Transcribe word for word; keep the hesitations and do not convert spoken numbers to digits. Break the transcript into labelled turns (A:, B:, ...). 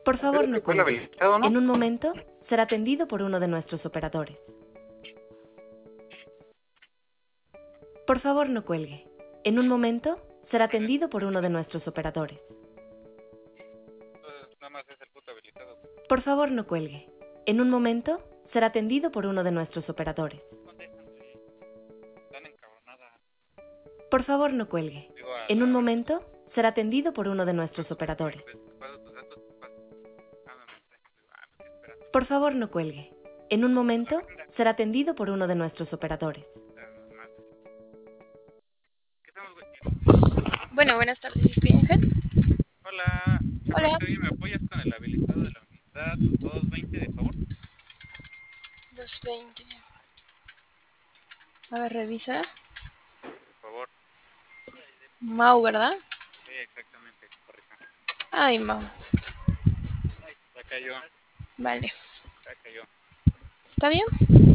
A: Por favor, no
B: Creo que fue el
A: cuelgue.
B: habilitado, ¿no?
A: En un momento será atendido por uno de nuestros operadores. Por favor, no cuelgue. En un momento será atendido por uno de nuestros operadores.
B: Entonces, nada más es el puto habilitado.
A: Por favor, no cuelgue. En un momento será atendido por uno de nuestros operadores.
B: Contestan, güey. Están encabronadas.
A: Por favor, no cuelgue.
B: Digo, a
A: En un
B: la-
A: momento será atendido por uno de nuestros operadores.
B: Te paso tus datos, te paso. Ah, me mensaje. Ah, me estoy esperando.
A: Por favor, no cuelgue. En un momento será atendido por uno de nuestros operadores.
B: Ah, no, madre. ¿Qué estamos, güey?
C: Bueno, buenas tardes, estoy Ángel.
B: Hola.
C: Hola.
B: Oye, ¿me apoyas con el habilitado de la unidad doscientos veinte, de favor?
C: doscientos veinte. A ver, revisa.
B: Por favor.
C: Mau, ¿verdad?
B: Sí, exactamente. Correcto.
C: Ay, Mau.
B: Ya cayó.
C: Vale.
B: Ya cayó.
C: ¿Está bien?